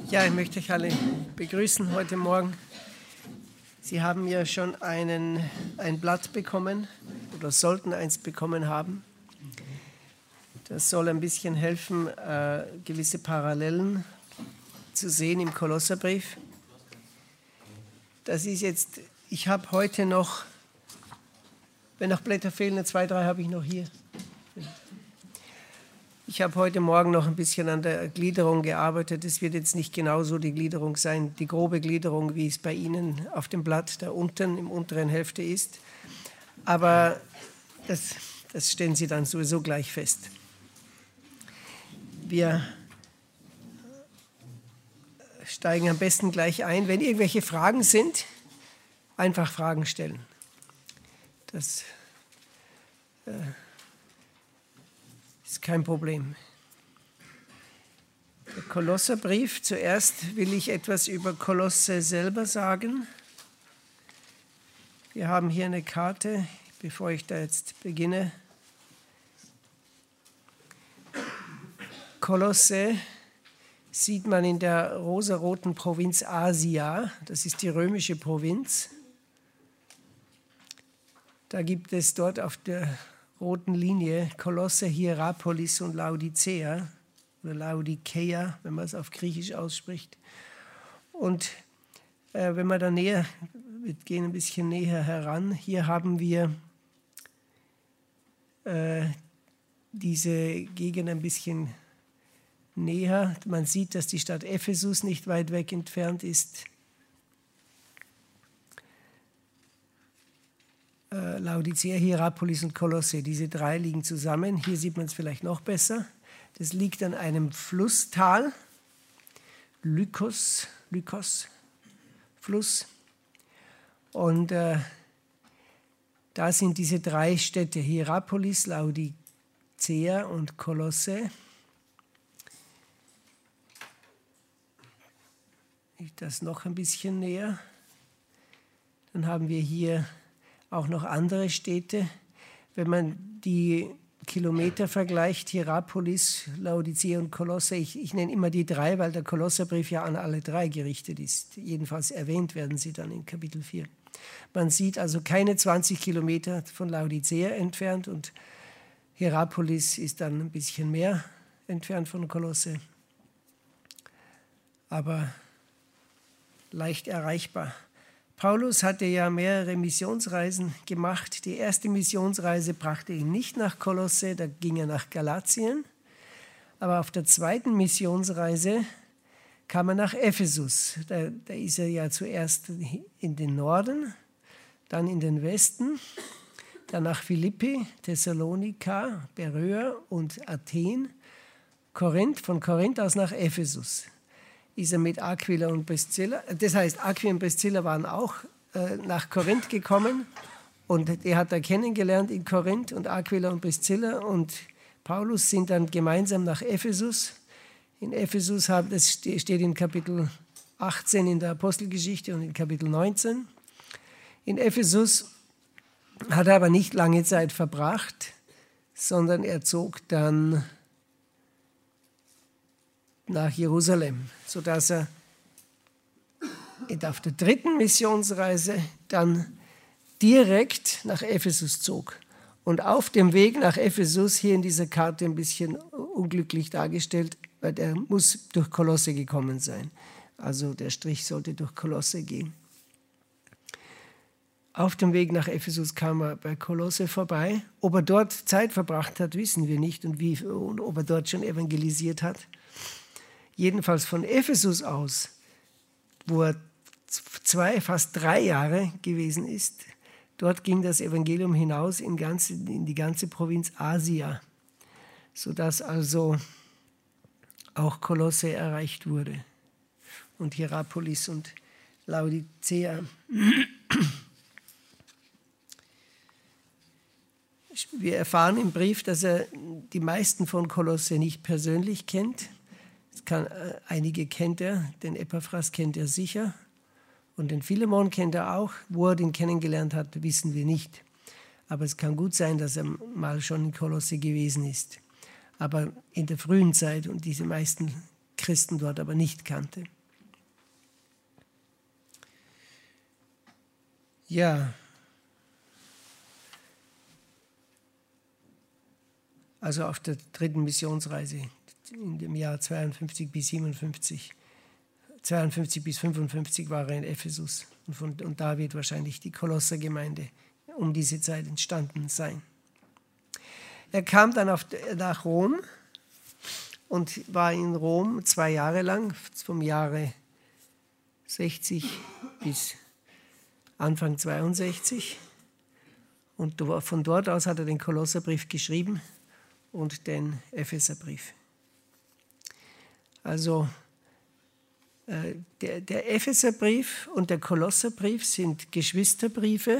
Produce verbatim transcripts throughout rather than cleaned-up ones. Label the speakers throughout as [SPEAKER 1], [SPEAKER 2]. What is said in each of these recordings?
[SPEAKER 1] Ja, ich möchte euch alle begrüßen heute Morgen. Sie haben ja schon einen, ein Blatt bekommen oder sollten eins bekommen haben. Das soll ein bisschen helfen, äh, gewisse Parallelen zu sehen im Kolosserbrief. Das ist jetzt, ich habe heute noch, wenn noch Blätter fehlen, zwei, drei habe ich noch hier. Ich habe heute Morgen noch ein bisschen an der Gliederung gearbeitet. Es wird jetzt nicht genau so die Gliederung sein, die grobe Gliederung, wie es bei Ihnen auf dem Blatt da unten, im unteren Hälfte ist. Aber das, das stellen Sie dann sowieso gleich fest. Wir steigen am besten gleich ein. Wenn irgendwelche Fragen sind, einfach Fragen stellen. Das äh, ist kein Problem. Der Kolosserbrief. Zuerst will ich etwas über Kolosse selber sagen. Wir haben hier eine Karte, bevor ich da jetzt beginne. Kolosse sieht man in der rosaroten Provinz Asia. Das ist die römische Provinz. Da gibt es dort auf der roten Linie Kolosse, Hierapolis und Laodicea oder Laodikeia, wenn man es auf Griechisch ausspricht. Und äh, wenn man da näher, wir gehen ein bisschen näher heran, hier haben wir äh, diese Gegend ein bisschen näher. Man sieht, dass die Stadt Ephesus nicht weit weg entfernt ist. Äh, Laodicea, Hierapolis und Kolosse, diese drei liegen zusammen. Hier sieht man es vielleicht noch besser. Das liegt an einem Flusstal, Lykos, Lykos Fluss. Und äh, da sind diese drei Städte, Hierapolis, Laodicea und Kolosse. Das noch ein bisschen näher. Dann haben wir hier auch noch andere Städte. Wenn man die Kilometer vergleicht, Hierapolis, Laodicea und Kolosse, ich, ich nenne immer die drei, weil der Kolosserbrief ja an alle drei gerichtet ist. Jedenfalls erwähnt werden sie dann in Kapitel vier. Man sieht also keine zwanzig Kilometer von Laodicea entfernt und Hierapolis ist dann ein bisschen mehr entfernt von Kolosse. Aber leicht erreichbar. Paulus hatte ja mehrere Missionsreisen gemacht. Die erste Missionsreise brachte ihn nicht nach Kolosse, da ging er nach Galatien. Aber auf der zweiten Missionsreise kam er nach Ephesus. Da, da ist er ja zuerst in den Norden, dann in den Westen, dann nach Philippi, Thessalonika, Beröa und Athen, Korinth, von Korinth aus nach Ephesus. Ist er mit Aquila und Priscilla, das heißt, Aquila und Priscilla waren auch äh, nach Korinth gekommen und die hat er kennengelernt in Korinth und Aquila und Priscilla und Paulus sind dann gemeinsam nach Ephesus. In Ephesus, haben, das steht in Kapitel achtzehn in der Apostelgeschichte und in Kapitel neunzehn. In Ephesus hat er aber nicht lange Zeit verbracht, sondern er zog dann nach Jerusalem, sodass er auf der dritten Missionsreise dann direkt nach Ephesus zog. Und auf dem Weg nach Ephesus, hier in dieser Karte ein bisschen unglücklich dargestellt, weil er muss durch Kolosse gekommen sein. Also der Strich sollte durch Kolosse gehen. Auf dem Weg nach Ephesus kam er bei Kolosse vorbei. Ob er dort Zeit verbracht hat, wissen wir nicht und, wie, und ob er dort schon evangelisiert hat. Jedenfalls von Ephesus aus, wo er zwei, fast drei Jahre gewesen ist, dort ging das Evangelium hinaus in, ganze, in die ganze Provinz Asia, sodass also auch Kolosse erreicht wurde und Hierapolis und Laodicea. Wir erfahren im Brief, dass er die meisten von Kolosse nicht persönlich kennt. Kann, äh, einige kennt er, den Epaphras kennt er sicher und den Philemon kennt er auch. Wo er den kennengelernt hat, wissen wir nicht. Aber es kann gut sein, dass er mal schon in Kolosse gewesen ist. Aber in der frühen Zeit und diese meisten Christen dort aber nicht kannte. Ja, also auf der dritten Missionsreise in dem Jahr zweiundfünfzig bis siebenundfünfzig, zweiundfünfzig bis fünfundfünfzig war er in Ephesus und, von, und da wird wahrscheinlich die Kolossergemeinde um diese Zeit entstanden sein. Er kam dann auf, nach Rom und war in Rom zwei Jahre lang, vom Jahre sechzig bis Anfang zweiundsechzig. Und von dort aus hat er den Kolosserbrief geschrieben und den Epheserbrief. Also äh, der, der Epheserbrief und der Kolosserbrief sind Geschwisterbriefe.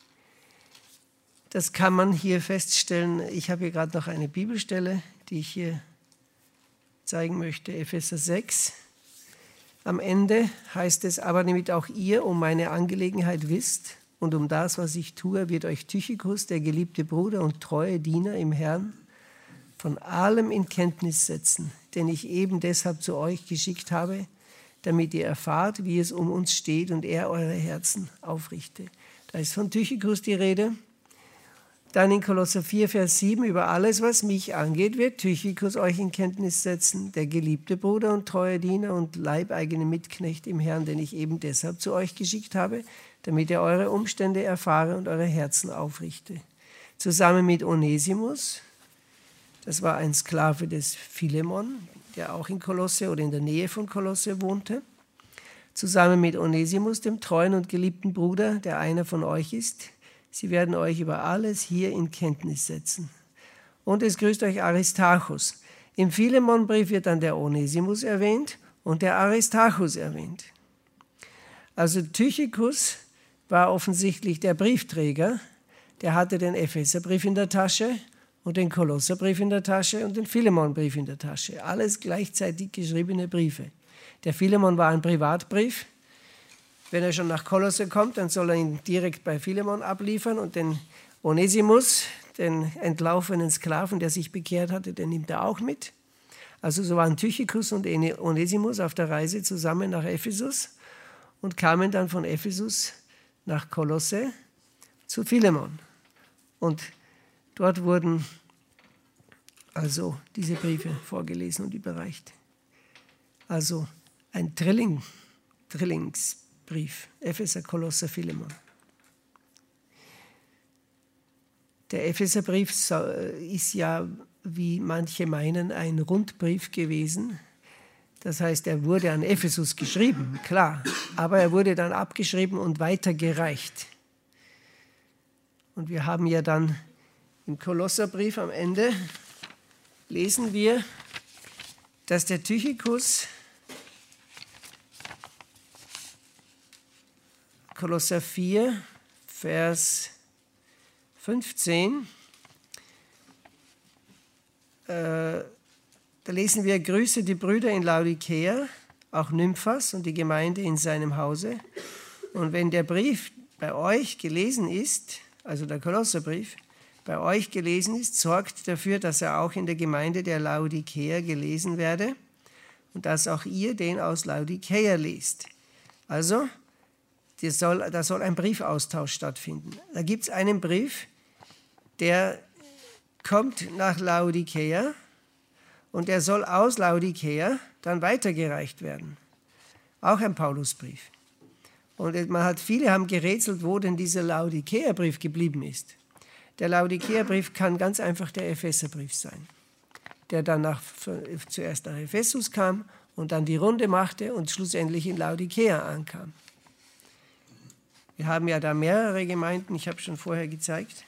[SPEAKER 1] Das kann man hier feststellen. Ich habe hier gerade noch eine Bibelstelle, die ich hier zeigen möchte, Epheser sechs. Am Ende heißt es, aber damit auch ihr um meine Angelegenheit wisst und um das, was ich tue, wird euch Tychicus, der geliebte Bruder und treue Diener im Herrn, von allem in Kenntnis setzen, den ich eben deshalb zu euch geschickt habe, damit ihr erfahrt, wie es um uns steht und er eure Herzen aufrichte. Da ist von Tychicus die Rede. Dann in Kolosser vier, Vers sieben, über alles, was mich angeht, wird Tychicus euch in Kenntnis setzen, der geliebte Bruder und treue Diener und leibeigene Mitknecht im Herrn, den ich eben deshalb zu euch geschickt habe, damit er eure Umstände erfahre und eure Herzen aufrichte. Zusammen mit Onesimus, das war ein Sklave des Philemon, der auch in Kolosse oder in der Nähe von Kolosse wohnte, zusammen mit Onesimus, dem treuen und geliebten Bruder, der einer von euch ist. Sie werden euch über alles hier in Kenntnis setzen. Und es grüßt euch Aristarchus. Im Philemonbrief wird dann der Onesimus erwähnt und der Aristarchus erwähnt. Also Tychicus war offensichtlich der Briefträger, der hatte den Epheserbrief in der Tasche und den Kolosserbrief in der Tasche und den Philemonbrief in der Tasche. Alles gleichzeitig geschriebene Briefe. Der Philemon war ein Privatbrief. Wenn er schon nach Kolosse kommt, dann soll er ihn direkt bei Philemon abliefern und den Onesimus, den entlaufenen Sklaven, der sich bekehrt hatte, den nimmt er auch mit. Also so waren Tychicus und Onesimus auf der Reise zusammen nach Ephesus und kamen dann von Ephesus nach Kolosse zu Philemon. Und dort wurden also diese Briefe vorgelesen und überreicht. Also ein Drilling, Drillingsbrief, Epheser, Kolosser, Philemon. Der Epheserbrief ist ja, wie manche meinen, ein Rundbrief gewesen. Das heißt, er wurde an Ephesus geschrieben, klar, aber er wurde dann abgeschrieben und weitergereicht. Und wir haben ja dann im Kolosserbrief am Ende, lesen wir, dass der Tychicus, Kolosser vier, Vers fünfzehn, äh, da lesen wir, grüße die Brüder in Laodicea, auch Nymphas und die Gemeinde in seinem Hause. Und wenn der Brief bei euch gelesen ist, also der Kolosserbrief, bei euch gelesen ist, sorgt dafür, dass er auch in der Gemeinde der Laodicea gelesen werde und dass auch ihr den aus Laodicea lest. Also, soll, da soll ein Briefaustausch stattfinden. Da gibt es einen Brief, der kommt nach Laodicea und der soll aus Laodicea dann weitergereicht werden. Auch ein Paulusbrief. Und man hat, viele haben gerätselt, wo denn dieser Laodicea-Brief geblieben ist. Der Laodicea-Brief kann ganz einfach der Epheserbrief sein, der dann nach, zuerst nach Ephesus kam und dann die Runde machte und schlussendlich in Laodicea ankam. Wir haben ja da mehrere Gemeinden, ich habe schon vorher gezeigt.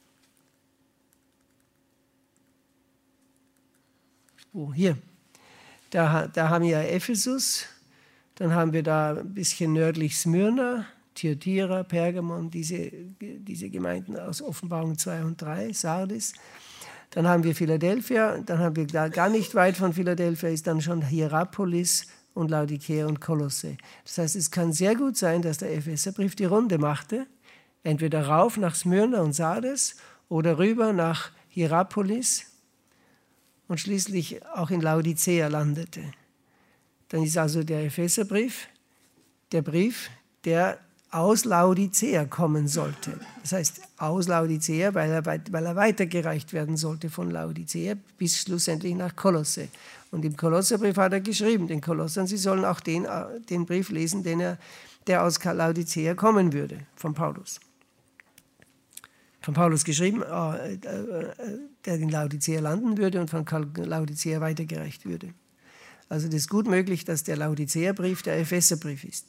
[SPEAKER 1] Oh, hier. Da, da haben wir ja Ephesus, dann haben wir da ein bisschen nördlich Smyrna, Thyatira, Pergamon, diese, diese Gemeinden aus Offenbarung zwei und drei, Sardis. Dann haben wir Philadelphia, dann haben wir da gar nicht weit von Philadelphia, ist dann schon Hierapolis und Laodicea und Kolosse. Das heißt, es kann sehr gut sein, dass der Epheserbrief die Runde machte, entweder rauf nach Smyrna und Sardes oder rüber nach Hierapolis und schließlich auch in Laodicea landete. Dann ist also der Epheserbrief der Brief, der aus Laodicea kommen sollte. Das heißt, aus Laodicea, weil er, weil er weitergereicht werden sollte von Laodicea bis schlussendlich nach Kolosse. Und im Kolosserbrief hat er geschrieben, den Kolossern, sie sollen auch den, den Brief lesen, den er, der aus Laodicea kommen würde, von Paulus. Von Paulus geschrieben, der in Laodicea landen würde und von Laodicea weitergereicht würde. Also das ist gut möglich, dass der Laodicea-Brief der Epheserbrief ist.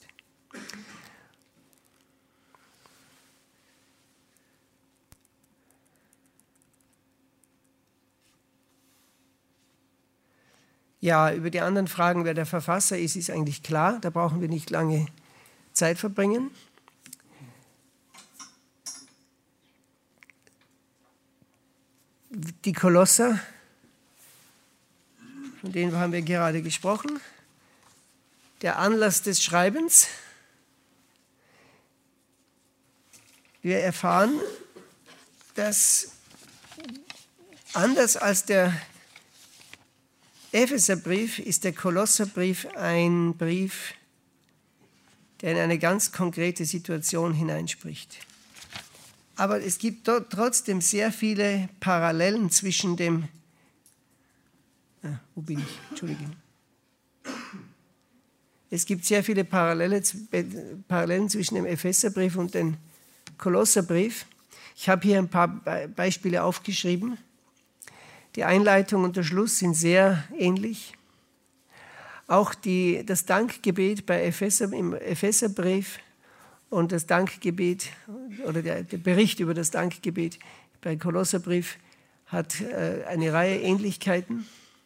[SPEAKER 1] Ja, über die anderen Fragen, wer der Verfasser ist, ist eigentlich klar. Da brauchen wir nicht lange Zeit verbringen. Die Kolosser, von denen haben wir gerade gesprochen. Der Anlass des Schreibens. Wir erfahren, dass anders als der Epheserbrief ist der Kolosserbrief ein Brief, der in eine ganz konkrete Situation hineinspricht. Aber es gibt dort trotzdem sehr viele Parallelen zwischen dem, ah, wo bin ich? Entschuldigung. Es gibt sehr viele Parallele, Parallelen zwischen dem Epheserbrief und dem Kolosserbrief. Ich habe hier ein paar Beispiele aufgeschrieben. Die Einleitung und der Schluss sind sehr ähnlich. Auch die, das Dankgebet bei Epheser, im Epheserbrief und das Dankgebet oder der, der Bericht über das Dankgebet bei Kolosserbrief hat äh, eine Reihe Ähnlichkeiten.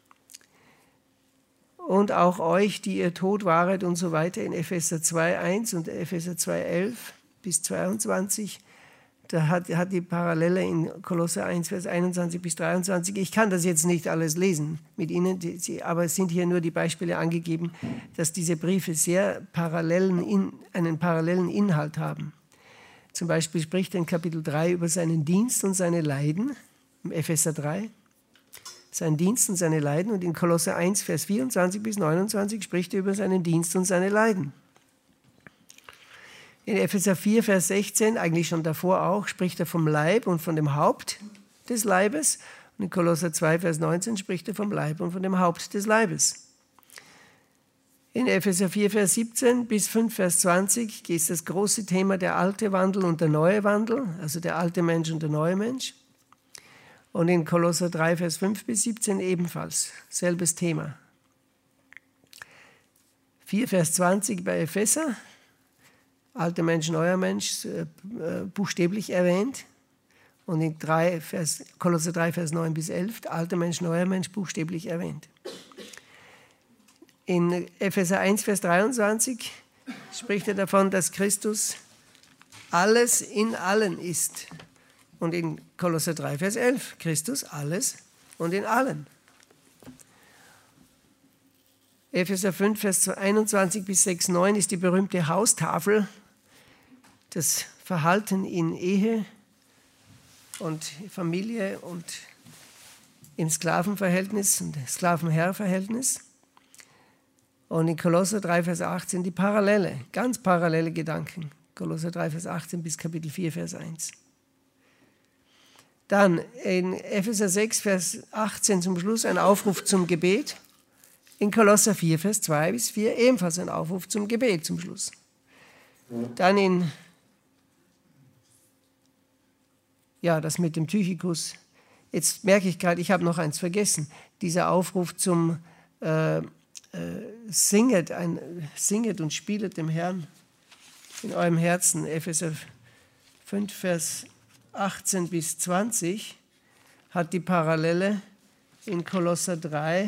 [SPEAKER 1] Und auch euch, die ihr tot waret und so weiter, in Epheser zwei eins und Epheser zwei elf bis zweiundzwanzig, da hat, hat die Parallele in Kolosser eins, Vers einundzwanzig bis dreiundzwanzig. Ich kann das jetzt nicht alles lesen mit Ihnen, aber es sind hier nur die Beispiele angegeben, dass diese Briefe sehr parallelen in, einen parallelen Inhalt haben. Zum Beispiel spricht er in Kapitel drei über seinen Dienst und seine Leiden, im Epheser drei, seinen Dienst und seine Leiden, und in Kolosser eins, Vers vierundzwanzig bis neunundzwanzig spricht er über seinen Dienst und seine Leiden. In Epheser vier, Vers sechzehn, eigentlich schon davor auch, spricht er vom Leib und von dem Haupt des Leibes. Und in Kolosser zwei, Vers neunzehn spricht er vom Leib und von dem Haupt des Leibes. In Epheser vier, Vers siebzehn bis fünf, Vers zwanzig ist das große Thema der alte Wandel und der neue Wandel, also der alte Mensch und der neue Mensch. Und in Kolosser drei, Vers fünf bis siebzehn ebenfalls, selbes Thema. vier, Vers zwanzig bei Epheser, alter Mensch, neuer Mensch, äh, buchstäblich erwähnt. Und in drei, Vers, Kolosser drei, Vers neun bis elf, alter Mensch, neuer Mensch, buchstäblich erwähnt. In Epheser eins, Vers dreiundzwanzig spricht er davon, dass Christus alles in allen ist. Und in Kolosser drei, Vers elf, Christus alles und in allen. Epheser fünf, Vers einundzwanzig bis sechs, neun ist die berühmte Haustafel, das Verhalten in Ehe und Familie und im Sklavenverhältnis und Sklaven-Herr-Verhältnis. Und in Kolosser drei, Vers achtzehn die Parallele, ganz parallele Gedanken. Kolosser drei, Vers achtzehn bis Kapitel vier, Vers eins. Dann in Epheser sechs, Vers achtzehn zum Schluss ein Aufruf zum Gebet. In Kolosser vier, Vers zwei bis vier ebenfalls ein Aufruf zum Gebet zum Schluss. Dann in, ja, das mit dem Tychikus. Jetzt merke ich gerade, ich habe noch eins vergessen. Dieser Aufruf zum äh, äh, Singet, ein, Singet und spielet dem Herrn in eurem Herzen. Epheser fünf, Vers achtzehn bis zwanzig hat die Parallele in Kolosser drei,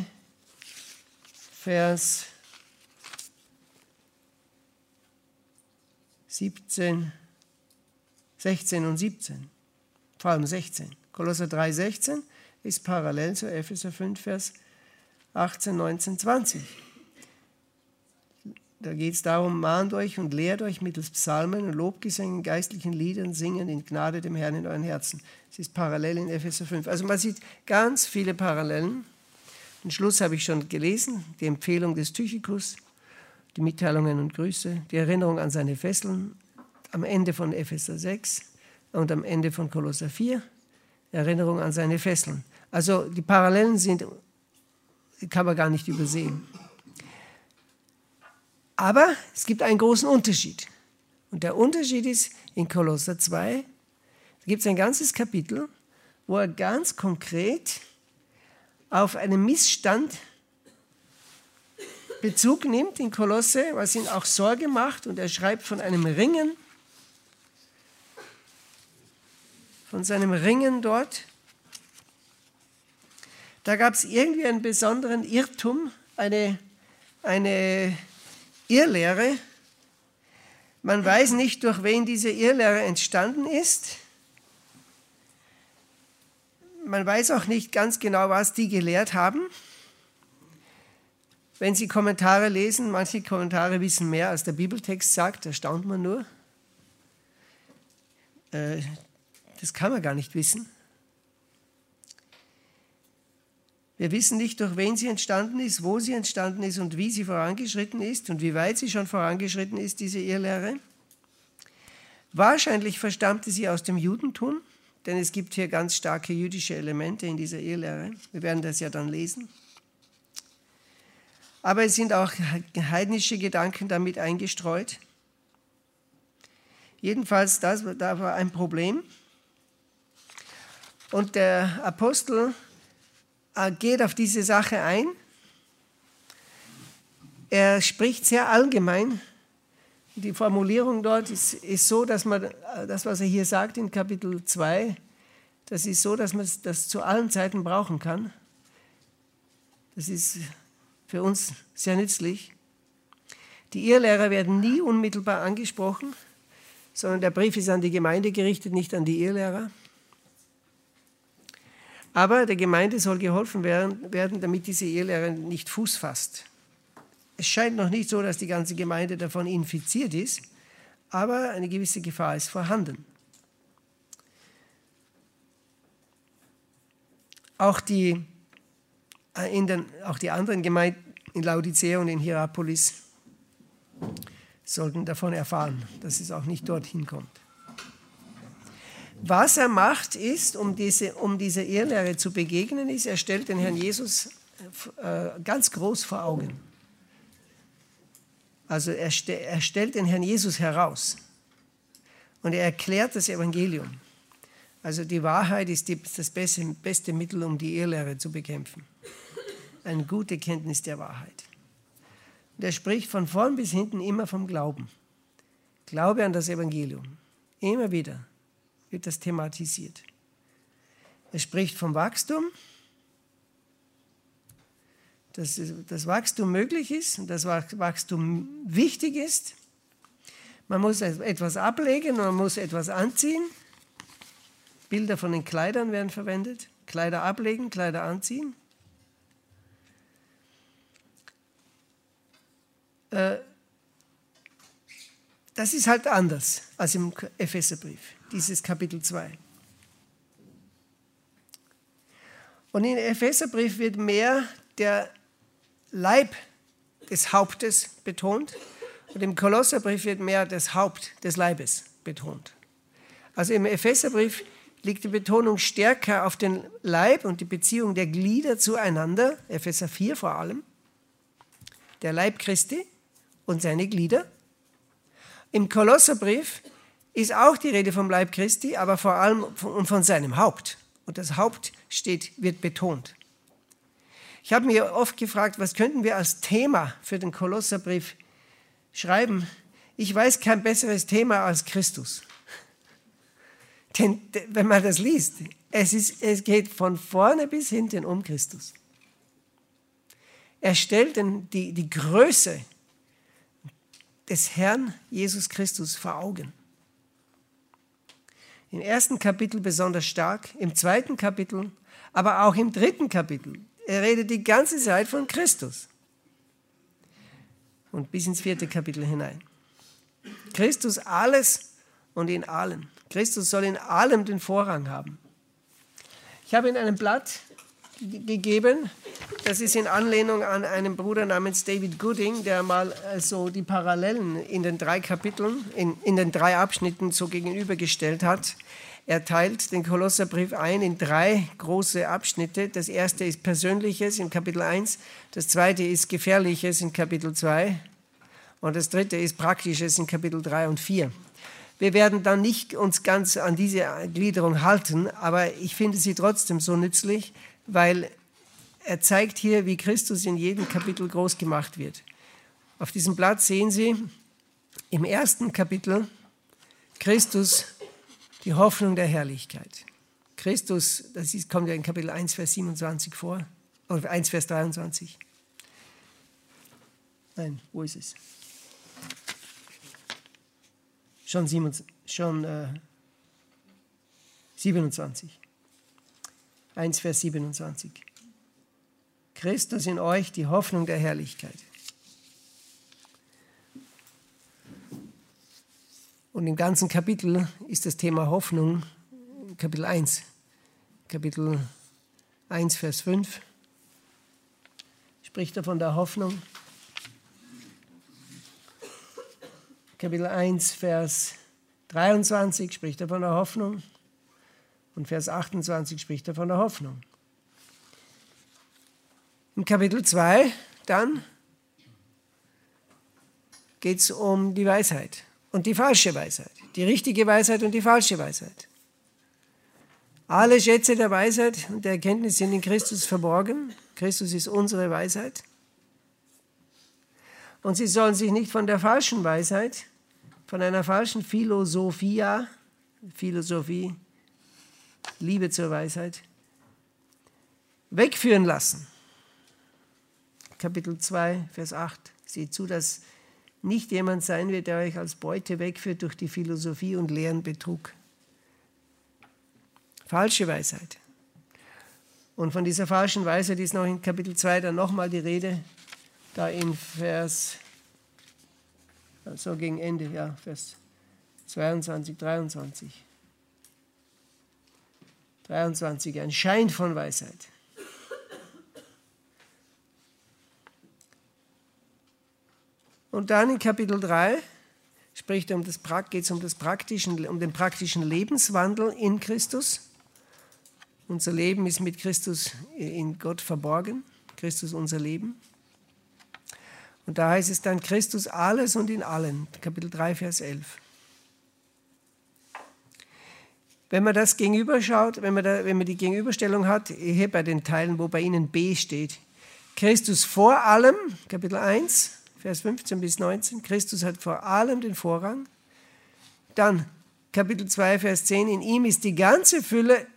[SPEAKER 1] Vers siebzehn, sechzehn und siebzehn, vor allem sechzehn. Kolosser drei, sechzehn ist parallel zu Epheser fünf, Vers achtzehn, neunzehn, zwanzig. Da geht es darum, mahnt euch und lehrt euch mittels Psalmen und Lobgesängen, geistlichen Liedern, singen in Gnade dem Herrn in euren Herzen. Es ist parallel in Epheser fünf. Also man sieht ganz viele Parallelen. Den Schluss habe ich schon gelesen, die Empfehlung des Tychikus, die Mitteilungen und Grüße, die Erinnerung an seine Fesseln, am Ende von Epheser sechs und am Ende von Kolosser vier, Erinnerung an seine Fesseln. Also die Parallelen sind, kann man gar nicht übersehen. Aber es gibt einen großen Unterschied. Und der Unterschied ist, in Kolosser zwei gibt es ein ganzes Kapitel, wo er ganz konkret auf einen Missstand Bezug nimmt in Kolosse, was ihn auch Sorge macht. Und er schreibt von einem Ringen, von seinem Ringen dort. Da gab es irgendwie einen besonderen Irrtum, eine, eine Irrlehre. Man weiß nicht, durch wen diese Irrlehre entstanden ist. Man weiß auch nicht ganz genau, was die gelehrt haben. Wenn Sie Kommentare lesen, manche Kommentare wissen mehr, als der Bibeltext sagt, da staunt man nur. Äh, das kann man gar nicht wissen. Wir wissen nicht, durch wen sie entstanden ist, wo sie entstanden ist und wie sie vorangeschritten ist und wie weit sie schon vorangeschritten ist, diese Irrlehre. Wahrscheinlich verstammte sie aus dem Judentum, denn es gibt hier ganz starke jüdische Elemente in dieser Irrlehre. Wir werden das ja dann lesen. Aber es sind auch heidnische Gedanken damit eingestreut. Jedenfalls, das, da war ein Problem. Und der Apostel geht auf diese Sache ein. Er spricht sehr allgemein. Die Formulierung dort ist, ist so, dass man das, was er hier sagt in Kapitel zwei, das ist so, dass man das zu allen Zeiten brauchen kann. Das ist für uns sehr nützlich. Die Irrlehrer werden nie unmittelbar angesprochen, sondern der Brief ist an die Gemeinde gerichtet, nicht an die Irrlehrer. Aber der Gemeinde soll geholfen werden, damit diese Irrlehre nicht Fuß fasst. Es scheint noch nicht so, dass die ganze Gemeinde davon infiziert ist, aber eine gewisse Gefahr ist vorhanden. Auch die, in den, auch die anderen Gemeinden in Laodicea und in Hierapolis sollten davon erfahren, dass es auch nicht dorthin kommt. Was er macht, ist, um diese, um dieser Irrlehre zu begegnen, ist, er stellt den Herrn Jesus äh, ganz groß vor Augen. Also er, st- er stellt den Herrn Jesus heraus und er erklärt das Evangelium. Also die Wahrheit ist die, das beste, beste Mittel, um die Irrlehre zu bekämpfen. Eine gute Kenntnis der Wahrheit. Und er spricht von vorn bis hinten immer vom Glauben. Glaube an das Evangelium. Immer wieder wird das thematisiert. Er spricht vom Wachstum, dass das Wachstum möglich ist und das Wachstum wichtig ist. Man muss etwas ablegen und man muss etwas anziehen. Bilder von den Kleidern werden verwendet. Kleider ablegen, Kleider anziehen. Das ist halt anders als im Epheserbrief, dieses Kapitel zwei. Und im Epheserbrief wird mehr der Leib des Hauptes betont und im Kolosserbrief wird mehr das Haupt des Leibes betont. Also im Epheserbrief liegt die Betonung stärker auf den Leib und die Beziehung der Glieder zueinander, Epheser vier vor allem, der Leib Christi und seine Glieder. Im Kolosserbrief ist auch die Rede vom Leib Christi, aber vor allem von, von seinem Haupt. Und das Haupt steht, wird betont. Ich habe mir oft gefragt, was könnten wir als Thema für den Kolosserbrief schreiben? Ich weiß kein besseres Thema als Christus. Denn wenn man das liest, es, ist, es geht von vorne bis hinten um Christus. Er stellt den, die, die Größe des Herrn Jesus Christus vor Augen. Im ersten Kapitel besonders stark, im zweiten Kapitel, aber auch im dritten Kapitel. Er redet die ganze Zeit von Christus. Und bis ins vierte Kapitel hinein. Christus alles und in allem. Christus soll in allem den Vorrang haben. Ich habe in einem Blatt gegeben. Das ist in Anlehnung an einen Bruder namens David Gooding, der mal so die Parallelen in den drei Kapiteln, in, in den drei Abschnitten so gegenübergestellt hat. Er teilt den Kolosserbrief ein in drei große Abschnitte. Das erste ist Persönliches in Kapitel eins, das zweite ist Gefährliches in Kapitel zwei und das dritte ist Praktisches in Kapitel drei und vier. Wir werden dann nicht uns ganz an diese Gliederung halten, aber ich finde sie trotzdem so nützlich, weil er zeigt hier, wie Christus in jedem Kapitel groß gemacht wird. Auf diesem Blatt sehen Sie im ersten Kapitel Christus, die Hoffnung der Herrlichkeit. Christus, das ist, kommt ja in Kapitel eins, Vers siebenundzwanzig vor, oder eins, Vers dreiundzwanzig. Nein, wo ist es? Schon, siebenundzwanzig, schon äh, siebenundzwanzig. eins, Vers siebenundzwanzig. Christus in euch, die Hoffnung der Herrlichkeit. Und im ganzen Kapitel ist das Thema Hoffnung, Kapitel eins. Kapitel eins, Vers fünf spricht er von der Hoffnung. Kapitel eins, Vers dreiundzwanzig spricht er von der Hoffnung. Und Vers achtundzwanzig spricht er von der Hoffnung. Im Kapitel zwei dann geht es um die Weisheit und die falsche Weisheit, die richtige Weisheit und die falsche Weisheit. Alle Schätze der Weisheit und der Erkenntnis sind in Christus verborgen. Christus ist unsere Weisheit. Und sie sollen sich nicht von der falschen Weisheit, von einer falschen Philosophia, Philosophie, Liebe zur Weisheit, wegführen lassen. Kapitel zwei, Vers acht. Seht zu, dass nicht jemand sein wird, der euch als Beute wegführt durch die Philosophie und leeren Betrug. Falsche Weisheit. Und von dieser falschen Weisheit ist noch in Kapitel zwei dann nochmal die Rede, da in Vers, also gegen Ende, ja, Vers zweiundzwanzig, dreiundzwanzig. dreiundzwanzig, ein Schein von Weisheit. Und dann in Kapitel drei spricht er um das, geht es um, das praktischen, um den praktischen Lebenswandel in Christus. Unser Leben ist mit Christus in Gott verborgen. Christus unser Leben. Und da heißt es dann Christus alles und in allen. Kapitel drei, Vers elf. Wenn man das gegenüberschaut, wenn man, da, wenn man die Gegenüberstellung hat, hier bei den Teilen, wo bei Ihnen B steht, Christus vor allem, Kapitel eins, Vers fünfzehn bis neunzehn, Christus hat vor allem den Vorrang. Dann Kapitel zwei, Vers zehn, in ihm ist die ganze Fülle,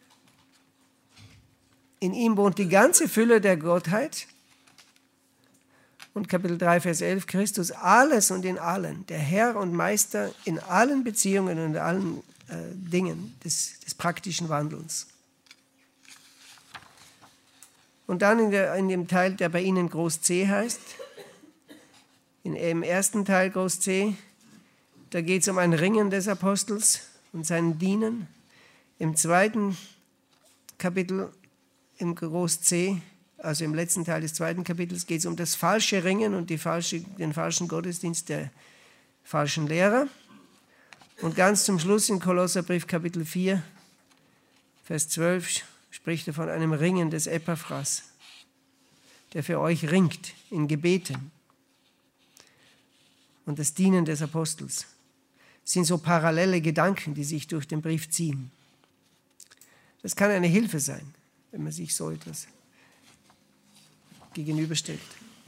[SPEAKER 1] in ihm wohnt die ganze Fülle der Gottheit. Und Kapitel drei, Vers elf, Christus alles und in allen, der Herr und Meister in allen Beziehungen und in allen äh, Dingen des, des praktischen Wandelns. Und dann in, der, in dem Teil, der bei Ihnen Groß C heißt, in, im ersten Teil Groß C, da geht es um ein Ringen des Apostels und sein Dienen. Im zweiten Kapitel, im Groß C, also im letzten Teil des zweiten Kapitels, geht es um das falsche Ringen und die falsche, den falschen Gottesdienst der falschen Lehrer. Und ganz zum Schluss in Kolosserbrief Kapitel vier, Vers zwölf, spricht er von einem Ringen des Epaphras, der für euch ringt in Gebeten. Und das Dienen des Apostels. Das sind so parallele Gedanken, die sich durch den Brief ziehen. Das kann eine Hilfe sein, wenn man sich so etwas gegenüberstellt.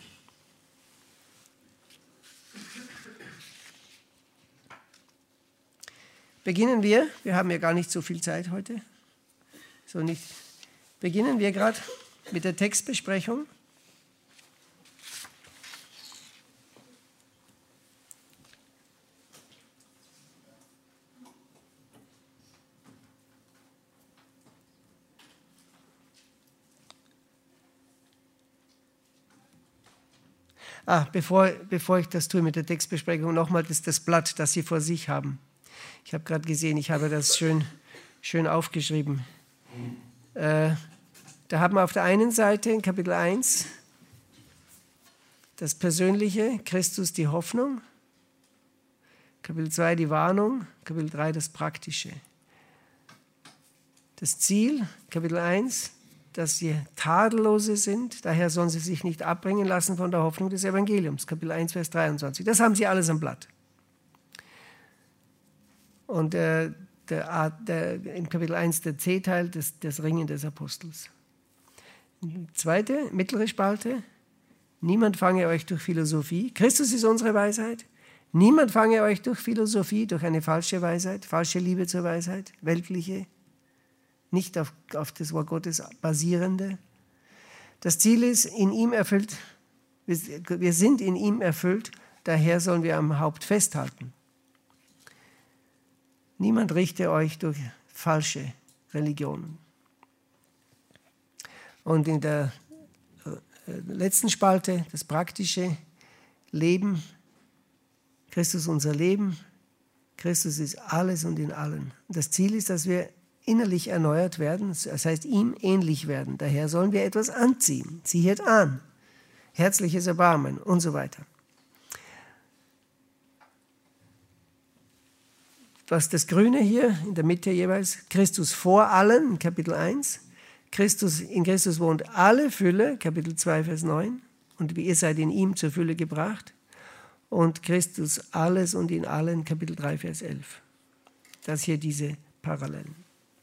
[SPEAKER 1] Beginnen wir, wir haben ja gar nicht so viel Zeit heute, so nicht, beginnen wir gerade mit der Textbesprechung. Ah, bevor, bevor ich das tue mit der Textbesprechung, nochmal das, das Blatt, das Sie vor sich haben. Ich habe gerade gesehen, ich habe das schön, schön aufgeschrieben. Äh, Da haben wir auf der einen Seite in Kapitel eins das Persönliche, Christus die Hoffnung, Kapitel zwei die Warnung, Kapitel drei das Praktische. Das Ziel, Kapitel eins, dass sie Tadellose sind, daher sollen sie sich nicht abbringen lassen von der Hoffnung des Evangeliums, Kapitel eins, Vers dreiundzwanzig. Das haben sie alles am Blatt. Und äh, der, der, im Kapitel eins der C-Teil, das, das Ringen des Apostels. Zweite, mittlere Spalte, niemand fange euch durch Philosophie, Christus ist unsere Weisheit, niemand fange euch durch Philosophie, durch eine falsche Weisheit, falsche Liebe zur Weisheit, weltliche, nicht auf, auf das Wort Gottes basierende. Das Ziel ist, in ihm erfüllt, wir, wir sind in ihm erfüllt, daher sollen wir am Haupt festhalten. Niemand richte euch durch falsche Religionen. Und in der letzten Spalte, das praktische Leben, Christus unser Leben, Christus ist alles und in allen. Das Ziel ist, dass wir innerlich erneuert werden, das heißt ihm ähnlich werden. Daher sollen wir etwas anziehen. Ziehet an, herzliches Erbarmen und so weiter. Was das Grüne hier in der Mitte jeweils, Christus vor allen, Kapitel eins, Christus, in Christus wohnt alle Fülle, Kapitel zwei, Vers neun, und ihr seid in ihm zur Fülle gebracht, und Christus alles und in allen, Kapitel drei, Vers elf. Das hier diese Parallelen.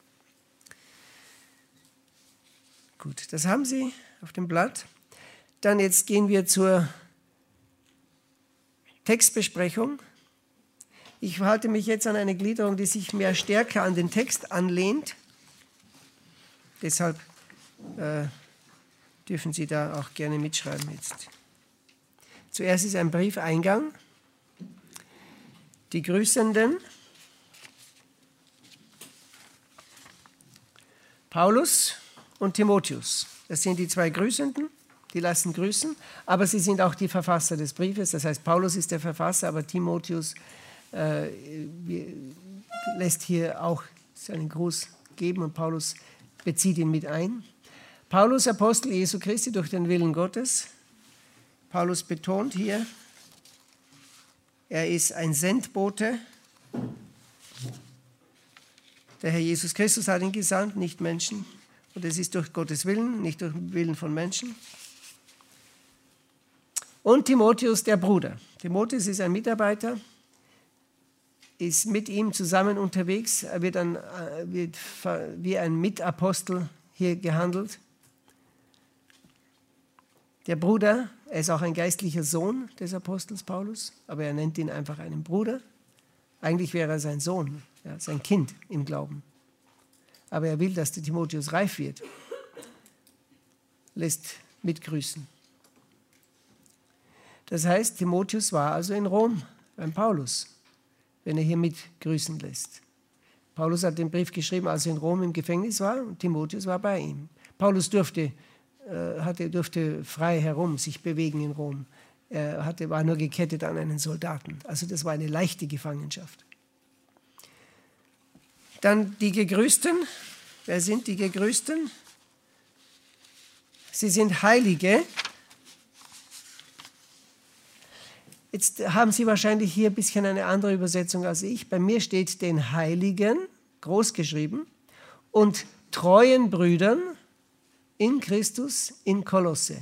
[SPEAKER 1] Gut, das haben Sie auf dem Blatt. Dann jetzt gehen wir zur Textbesprechung. Ich halte mich jetzt an eine Gliederung, die sich mehr stärker an den Text anlehnt. Deshalb äh, dürfen Sie da auch gerne mitschreiben jetzt. Zuerst ist ein Briefeingang. Die Grüßenden. Paulus und Timotheus. Das sind die zwei Grüßenden, die lassen grüßen, aber sie sind auch die Verfasser des Briefes. Das heißt, Paulus ist der Verfasser, aber Timotheus äh, lässt hier auch seinen Gruß geben und Paulus bezieht ihn mit ein. Paulus, Apostel Jesu Christi durch den Willen Gottes. Paulus betont hier, er ist ein Sendbote. Der Herr Jesus Christus hat ihn gesandt, nicht Menschen. Und es ist durch Gottes Willen, nicht durch den Willen von Menschen. Und Timotheus, der Bruder. Timotheus ist ein Mitarbeiter, ist mit ihm zusammen unterwegs. Er wird, ein, wird wie ein Mitapostel hier gehandelt. Der Bruder, er ist auch ein geistlicher Sohn des Apostels Paulus, aber er nennt ihn einfach einen Bruder. Eigentlich wäre er sein Sohn, ja, sein Kind im Glauben. Aber er will, dass der Timotheus reif wird. Lässt mitgrüßen. Das heißt, Timotheus war also in Rom beim Paulus, wenn er hier mitgrüßen lässt. Paulus hat den Brief geschrieben, als er in Rom im Gefängnis war, und Timotheus war bei ihm. Paulus durfte, äh, hatte, durfte frei herum sich bewegen in Rom. Er hatte, war nur gekettet an einen Soldaten. Also das war eine leichte Gefangenschaft. Dann die Gegrüßten. Wer sind die Gegrüßten? Sie sind Heilige. Jetzt haben Sie wahrscheinlich hier ein bisschen eine andere Übersetzung als ich. Bei mir steht den Heiligen, groß geschrieben, und treuen Brüdern in Christus in Kolosse.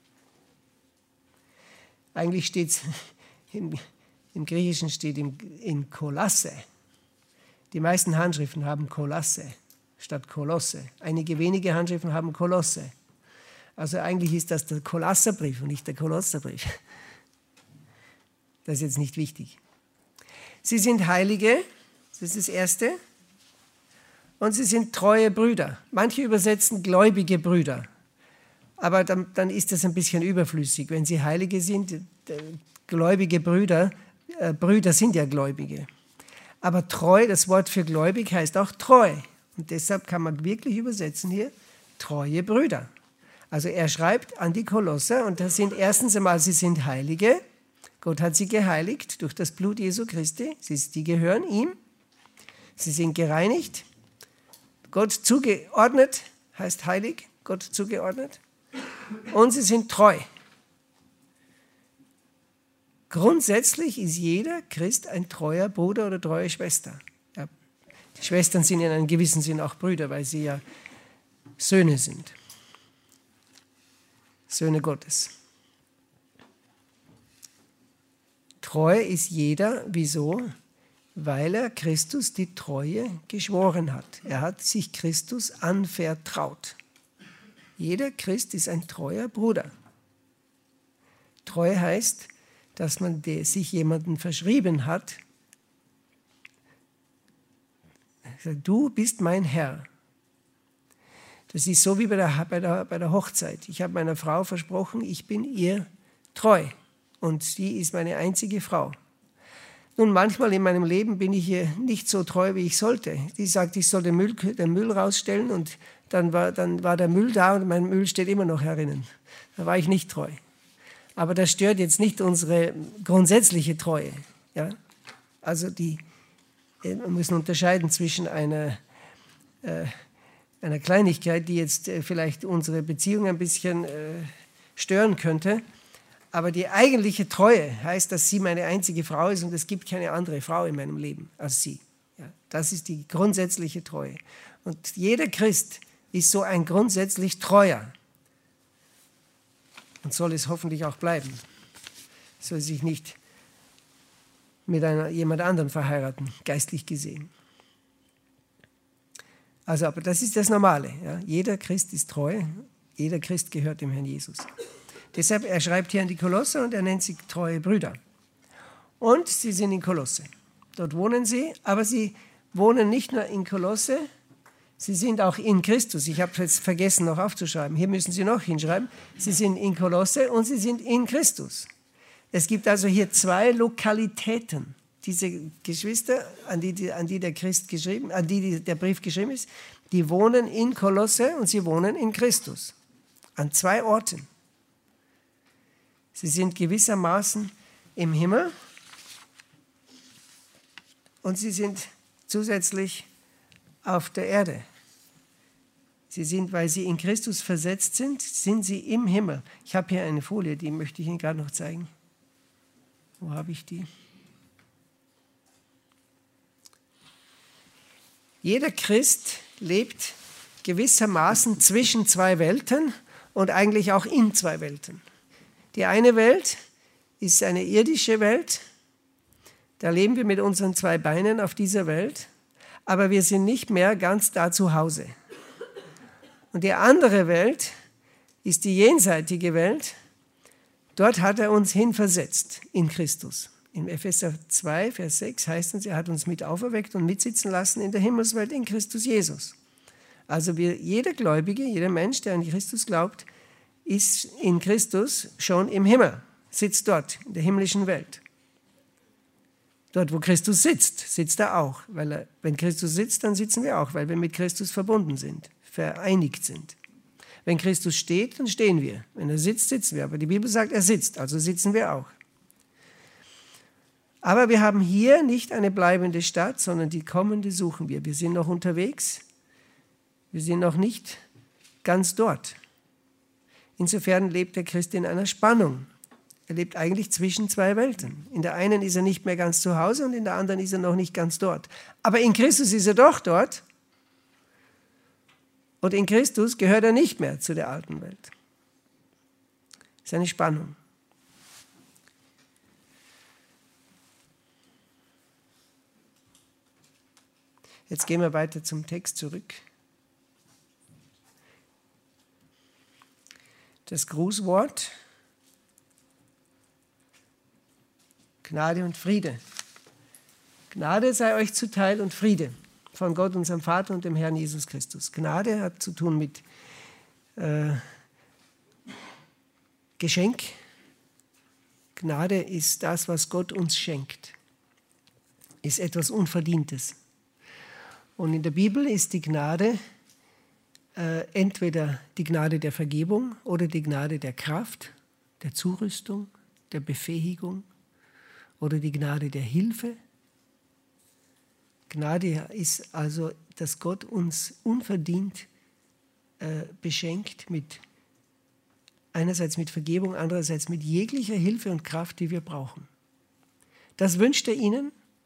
[SPEAKER 1] Eigentlich steht es, im, im Griechischen steht im, in Kolasse. Die meisten Handschriften haben Kolasse statt Kolosse. Einige wenige Handschriften haben Kolosse. Also eigentlich ist das der Kolosserbrief und nicht der Kolosserbrief. Das ist jetzt nicht wichtig. Sie sind Heilige, das ist das Erste. Und sie sind treue Brüder. Manche übersetzen gläubige Brüder. Aber dann, dann ist das ein bisschen überflüssig. Wenn sie Heilige sind, gläubige Brüder, äh, Brüder sind ja Gläubige. Aber treu, das Wort für gläubig heißt auch treu. Und deshalb kann man wirklich übersetzen hier, treue Brüder. Also er schreibt an die Kolosser, und das sind erstens einmal, sie sind Heilige. Gott hat sie geheiligt durch das Blut Jesu Christi. Sie, die gehören ihm. Sie sind gereinigt. Gott zugeordnet heißt heilig. Gott zugeordnet. Und sie sind treu. Grundsätzlich ist jeder Christ ein treuer Bruder oder treue Schwester. Ja, die Schwestern sind in einem gewissen Sinn auch Brüder, weil sie ja Söhne sind. Söhne Gottes. Treu ist jeder, wieso? Weil er Christus die Treue geschworen hat. Er hat sich Christus anvertraut. Jeder Christ ist ein treuer Bruder. Treu heißt, dass man sich jemanden verschrieben hat. Du bist mein Herr. Das ist so wie bei der, bei der, bei der Hochzeit. Ich habe meiner Frau versprochen, ich bin ihr treu. Und sie ist meine einzige Frau. Nun, manchmal in meinem Leben bin ich ihr nicht so treu, wie ich sollte. Die sagt, ich soll den Müll, den Müll rausstellen und dann war, dann war der Müll da und mein Müll steht immer noch herinnen. Da war ich nicht treu. Aber das stört jetzt nicht unsere grundsätzliche Treue. Ja? Also die, wir müssen unterscheiden zwischen einer, äh, einer Kleinigkeit, die jetzt äh, vielleicht unsere Beziehung ein bisschen äh, stören könnte. Aber die eigentliche Treue heißt, dass sie meine einzige Frau ist und es gibt keine andere Frau in meinem Leben als sie. Ja? Das ist die grundsätzliche Treue. Und jeder Christ ist so ein grundsätzlich treuer. Und soll es hoffentlich auch bleiben. Soll sich nicht mit einer, jemand anderem verheiraten, geistlich gesehen. Also, aber das ist das Normale. Ja? Jeder Christ ist treu, jeder Christ gehört dem Herrn Jesus. Deshalb, er schreibt hier an die Kolosser und er nennt sie treue Brüder. Und sie sind in Kolosse. Dort wohnen sie, aber sie wohnen nicht nur in Kolosse, sie sind auch in Christus. Ich habe jetzt vergessen, noch aufzuschreiben. Hier müssen Sie noch hinschreiben. Sie sind in Kolosse und sie sind in Christus. Es gibt also hier zwei Lokalitäten. Diese Geschwister, an die, an die der Christ geschrieben, an die der Brief geschrieben ist, die wohnen in Kolosse und sie wohnen in Christus. An zwei Orten. Sie sind gewissermaßen im Himmel und sie sind zusätzlich auf der Erde. Sie sind, weil sie in Christus versetzt sind, sind sie im Himmel. Ich habe hier eine Folie, die möchte ich Ihnen gerade noch zeigen. Wo habe ich die? Jeder Christ lebt gewissermaßen zwischen zwei Welten und eigentlich auch in zwei Welten. Die eine Welt ist eine irdische Welt. Da leben wir mit unseren zwei Beinen auf dieser Welt, aber wir sind nicht mehr ganz da zu Hause. Und die andere Welt ist die jenseitige Welt. Dort hat er uns hinversetzt in Christus. In Epheser zwei, Vers sechs heißt es, er hat uns mit auferweckt und mitsitzen lassen in der Himmelswelt in Christus Jesus. Also wir, jeder Gläubige, jeder Mensch, der an Christus glaubt, ist in Christus schon im Himmel, sitzt dort in der himmlischen Welt. Dort, wo Christus sitzt, sitzt er auch. Weil er, wenn Christus sitzt, dann sitzen wir auch, weil wir mit Christus verbunden sind, vereinigt sind. Wenn Christus steht, dann stehen wir. Wenn er sitzt, sitzen wir. Aber die Bibel sagt, er sitzt, also sitzen wir auch. Aber wir haben hier nicht eine bleibende Stadt, sondern die kommende suchen wir. Wir sind noch unterwegs. Wir sind noch nicht ganz dort. Insofern lebt der Christ in einer Spannung. Er lebt eigentlich zwischen zwei Welten. In der einen ist er nicht mehr ganz zu Hause und in der anderen ist er noch nicht ganz dort. Aber in Christus ist er doch dort. Und in Christus gehört er nicht mehr zu der alten Welt. Das ist eine Spannung. Jetzt gehen wir weiter zum Text zurück. Das Grußwort: Gnade und Friede. Gnade sei euch zuteil und Friede von Gott, unserem Vater und dem Herrn Jesus Christus. Gnade hat zu tun mit äh, Geschenk. Gnade ist das, was Gott uns schenkt. Ist etwas Unverdientes. Und in der Bibel ist die Gnade äh, entweder die Gnade der Vergebung oder die Gnade der Kraft, der Zurüstung, der Befähigung oder die Gnade der Hilfe. Gnade ist also, dass Gott uns unverdient äh, beschenkt mit einerseits mit Vergebung, andererseits mit jeglicher Hilfe und Kraft, die wir brauchen. Das wünscht er ihnen.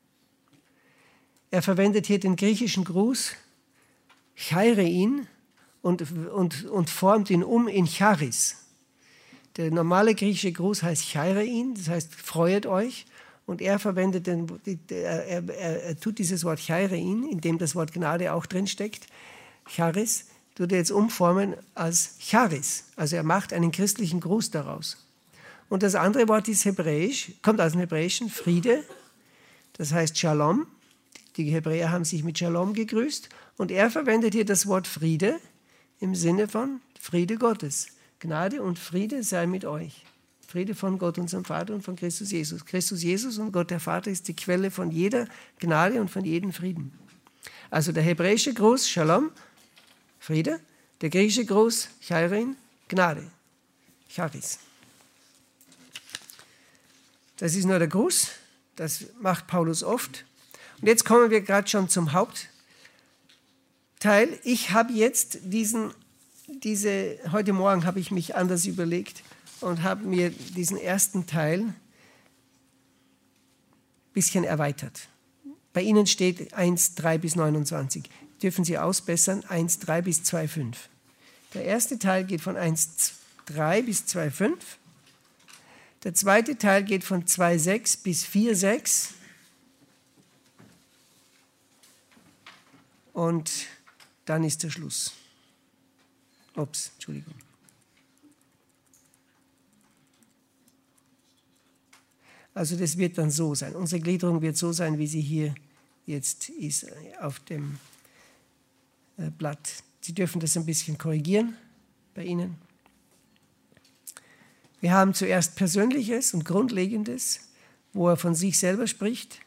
[SPEAKER 1] Er verwendet hier den griechischen Gruß Chairein und, und, und formt ihn um in Charis. Der normale griechische Gruß heißt Chairein, das heißt freuet euch. Und er verwendet den, er, er, er tut dieses Wort Chairein, in dem das Wort Gnade auch drin steckt, Charis, tut er jetzt umformen als Charis. Also er macht einen christlichen Gruß daraus. Und das andere Wort ist hebräisch, kommt aus dem Hebräischen, Friede, das heißt Shalom. Die Hebräer haben sich mit Shalom gegrüßt. Und er verwendet hier das Wort Friede im Sinne von Friede Gottes. Gnade und Friede sei mit euch. Friede von Gott, unserem Vater, und von Christus Jesus. Christus Jesus und Gott der Vater ist die Quelle von jeder Gnade und von jedem Frieden. Also der hebräische Gruß, Shalom, Friede, der griechische Gruß, Chairein, Gnade, Charis. Das ist nur der Gruß, das macht Paulus oft. Und jetzt kommen wir gerade schon zum Hauptteil. Ich habe jetzt diesen, diese, heute Morgen habe ich mich anders überlegt und habe mir diesen ersten Teil ein bisschen erweitert. Bei Ihnen steht eins, drei bis neunundzwanzig. Dürfen Sie ausbessern, eins, drei bis zwei, fünf. Der erste Teil geht von eins, drei bis zwei, fünf. Der zweite Teil geht von zwei, sechs bis vier, sechs. Und dann ist der Schluss. Ups, Entschuldigung. Also das wird dann so sein. Unsere Gliederung wird so sein, wie sie hier jetzt ist auf dem Blatt. Sie dürfen das ein bisschen korrigieren bei Ihnen. Wir haben zuerst Persönliches und Grundlegendes, wo er von sich selber spricht.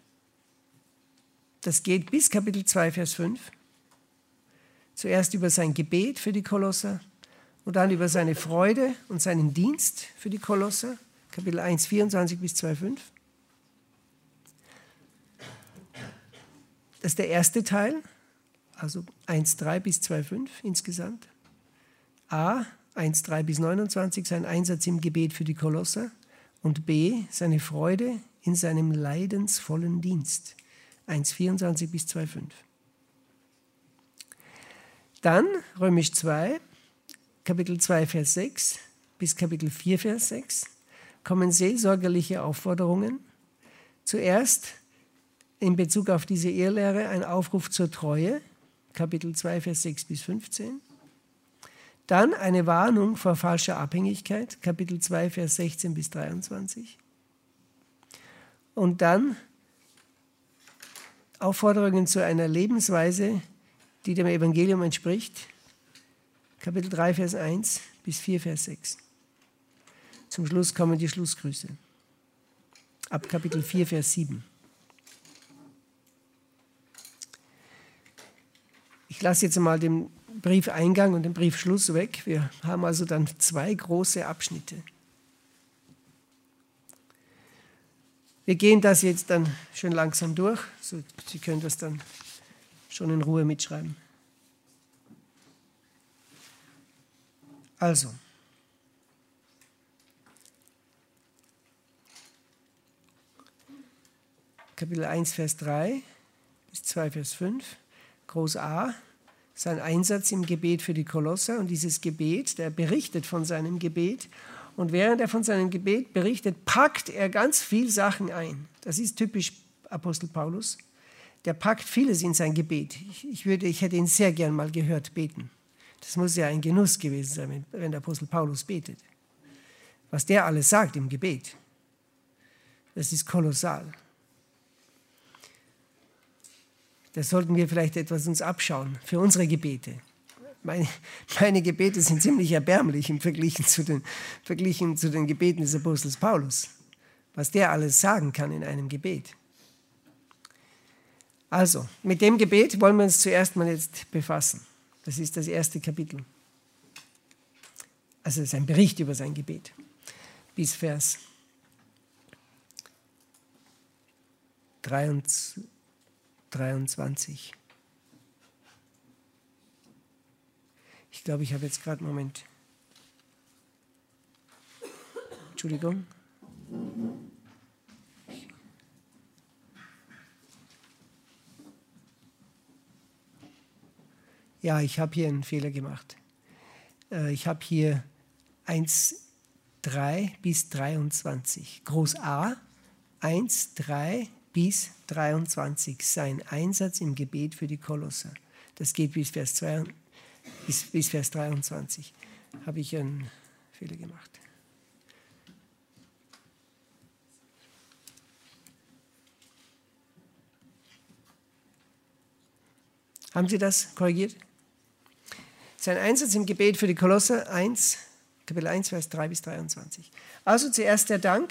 [SPEAKER 1] Das geht bis Kapitel zwei, Vers fünf. Zuerst über sein Gebet für die Kolosser und dann über seine Freude und seinen Dienst für die Kolosser. Kapitel eins, vierundzwanzig bis zwei, fünf. Das ist der erste Teil, also eins, drei bis zwei, fünf insgesamt. A, eins, drei bis neunundzwanzig, sein Einsatz im Gebet für die Kolosser. Und B, seine Freude in seinem leidensvollen Dienst. eins, vierundzwanzig bis zwei, fünf. Dann Römisch zwei, Kapitel zwei, Vers sechs bis Kapitel vier, Vers sechs. Kommen seelsorgerliche Aufforderungen. Zuerst in Bezug auf diese Irrlehre ein Aufruf zur Treue, Kapitel zwei, Vers sechs bis fünfzehn. Dann eine Warnung vor falscher Abhängigkeit, Kapitel zwei, Vers sechzehn bis dreiundzwanzig. Und dann Aufforderungen zu einer Lebensweise, die dem Evangelium entspricht, Kapitel drei, Vers eins bis vier, Vers sechs. Zum Schluss kommen die Schlussgrüße. Ab Kapitel vier, Vers sieben. Ich lasse jetzt mal den Briefeingang und den Briefschluss weg. Wir haben also dann zwei große Abschnitte. Wir gehen das jetzt dann schön langsam durch. So, Sie können das dann schon in Ruhe mitschreiben. Also, Kapitel eins, Vers drei bis zwei, Vers fünf, Groß A, sein Einsatz im Gebet für die Kolosser. Und dieses Gebet, der berichtet von seinem Gebet. Und während er von seinem Gebet berichtet, packt er ganz viele Sachen ein. Das ist typisch Apostel Paulus. Der packt vieles in sein Gebet. Ich, ich, würde, ich hätte ihn sehr gern mal gehört beten. Das muss ja ein Genuss gewesen sein, wenn der Apostel Paulus betet. Was der alles sagt im Gebet, das ist kolossal. Das sollten wir vielleicht etwas uns abschauen für unsere Gebete. Meine, meine Gebete sind ziemlich erbärmlich im Vergleich zu, den, verglichen zu den Gebeten des Apostels Paulus. Was der alles sagen kann in einem Gebet. Also, mit dem Gebet wollen wir uns zuerst mal jetzt befassen. Das ist das erste Kapitel. Also es ist ein Bericht über sein Gebet. Bis Vers dreiundzwanzig. Ich glaube, ich habe jetzt gerade einen Moment. Entschuldigung. Ja, ich habe hier einen Fehler gemacht. Ich habe hier eins, drei bis dreiundzwanzig. Groß A, eins, drei bis dreiundzwanzig. Sein Einsatz im Gebet für die Kolosser. Das geht bis Vers, zwei, bis, bis Vers dreiundzwanzig. Habe ich einen Fehler gemacht. Haben Sie das korrigiert? Sein Einsatz im Gebet für die Kolosser eins, Kapitel eins, Vers drei bis dreiundzwanzig. Also zuerst der Dank.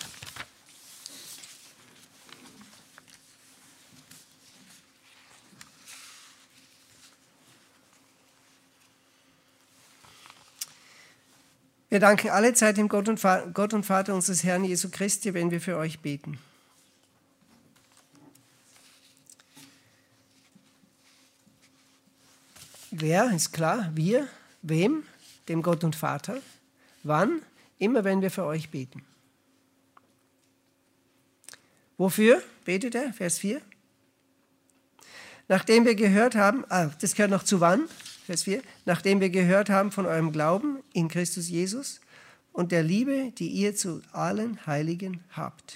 [SPEAKER 1] Wir danken alle Zeit dem Gott und, Vater, Gott und Vater unseres Herrn Jesu Christi, wenn wir für euch beten. Wer, ist klar, wir, wem? Dem Gott und Vater. Wann? Immer wenn wir für euch beten. Wofür betet er? Vers vier. Nachdem wir gehört haben, ah, das gehört noch zu wann? Vers vier. Nachdem wir gehört haben von eurem Glauben in Christus Jesus und der Liebe, die ihr zu allen Heiligen habt.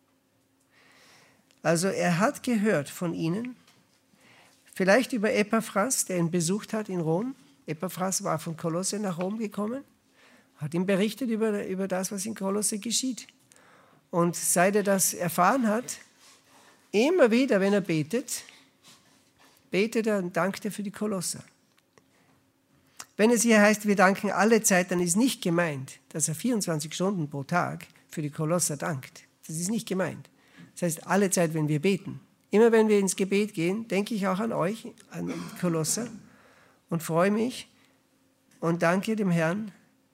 [SPEAKER 1] Also er hat gehört von ihnen, vielleicht über Epaphras, der ihn besucht hat in Rom. Epaphras war von Kolosse nach Rom gekommen, hat ihm berichtet über, über das, was in Kolosse geschieht. Und seit er das erfahren hat, immer wieder, wenn er betet, betet er und dankt er für die Kolosser. Wenn es hier heißt, wir danken alle Zeit, dann ist nicht gemeint, dass er vierundzwanzig Stunden pro Tag für die Kolosser dankt. Das ist nicht gemeint. Das heißt, alle Zeit, wenn wir beten. Immer wenn wir ins Gebet gehen, denke ich auch an euch, an die Kolosser und freue mich und danke dem Herrn,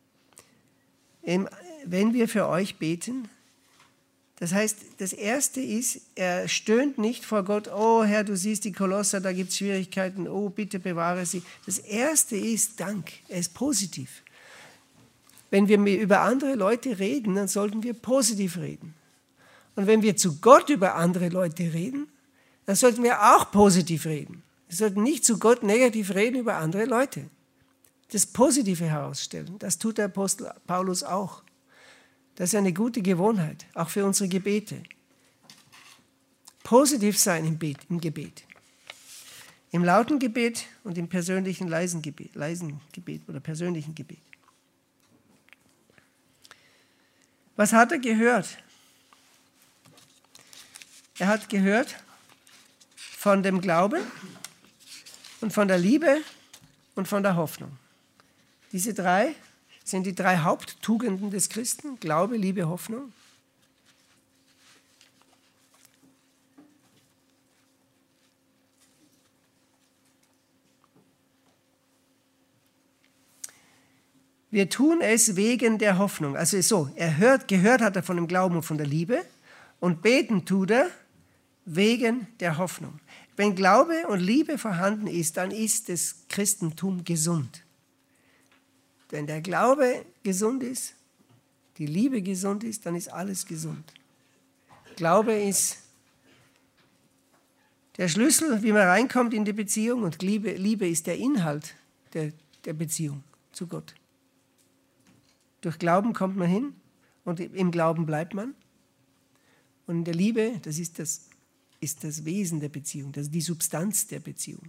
[SPEAKER 1] wenn wir für euch beten. Das heißt, das Erste ist, er stöhnt nicht vor Gott, oh Herr, du siehst die Kolosser, da gibt es Schwierigkeiten, oh bitte bewahre sie. Das Erste ist Dank, er ist positiv. Wenn wir über andere Leute reden, dann sollten wir positiv reden. Und wenn wir zu Gott über andere Leute reden, dann sollten wir auch positiv reden. Wir sollten nicht zu Gott negativ reden über andere Leute. Das Positive herausstellen, das tut der Apostel Paulus auch. Das ist eine gute Gewohnheit, auch für unsere Gebete. Positiv sein im, Bet, im Gebet. Im lauten Gebet und im persönlichen leisen Gebet, leisen Gebet oder persönlichen Gebet. Was hat er gehört? Er hat gehört von dem Glauben und von der Liebe und von der Hoffnung. Diese drei sind die drei Haupttugenden des Christen: Glaube, Liebe, Hoffnung. Wir tun es wegen der Hoffnung. Also so, er hört, gehört hat er von dem Glauben und von der Liebe und beten tut er wegen der Hoffnung. Wenn Glaube und Liebe vorhanden ist, dann ist das Christentum gesund. Wenn der Glaube gesund ist, die Liebe gesund ist, dann ist alles gesund. Glaube ist der Schlüssel, wie man reinkommt in die Beziehung, und Liebe, Liebe ist der Inhalt der, der Beziehung zu Gott. Durch Glauben kommt man hin und im Glauben bleibt man. Und in der Liebe, das ist das ist das Wesen der Beziehung, das ist die Substanz der Beziehung.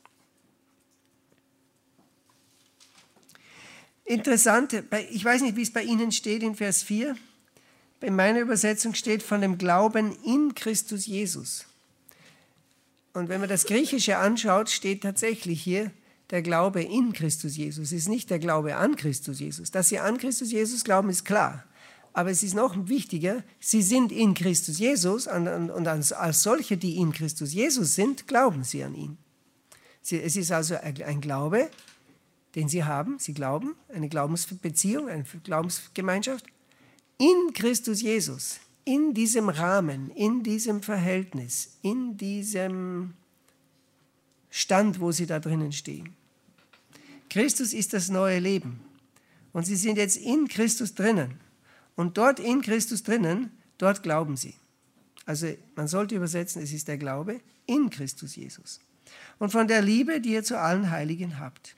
[SPEAKER 1] Interessant, ich weiß nicht, wie es bei Ihnen steht in Vers vier, in meiner Übersetzung steht von dem Glauben in Christus Jesus. Und wenn man das Griechische anschaut, steht tatsächlich hier der Glaube in Christus Jesus. Es ist nicht der Glaube an Christus Jesus. Dass Sie an Christus Jesus glauben, ist klar. Aber es ist noch wichtiger, Sie sind in Christus Jesus und als solche, die in Christus Jesus sind, glauben Sie an ihn. Es ist also ein Glaube, den Sie haben, Sie glauben, eine Glaubensbeziehung, eine Glaubensgemeinschaft in Christus Jesus, in diesem Rahmen, in diesem Verhältnis, in diesem Stand, wo Sie da drinnen stehen. Christus ist das neue Leben. Und sie sind jetzt in Christus drinnen. Und dort in Christus drinnen, dort glauben sie. Also man sollte übersetzen, es ist der Glaube in Christus Jesus. Und von der Liebe, die ihr zu allen Heiligen habt.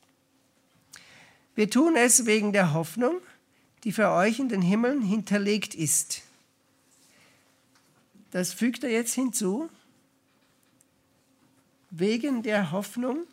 [SPEAKER 1] Wir tun es wegen der Hoffnung, die für euch in den Himmeln hinterlegt ist. Das fügt er jetzt hinzu. Wegen der Hoffnung.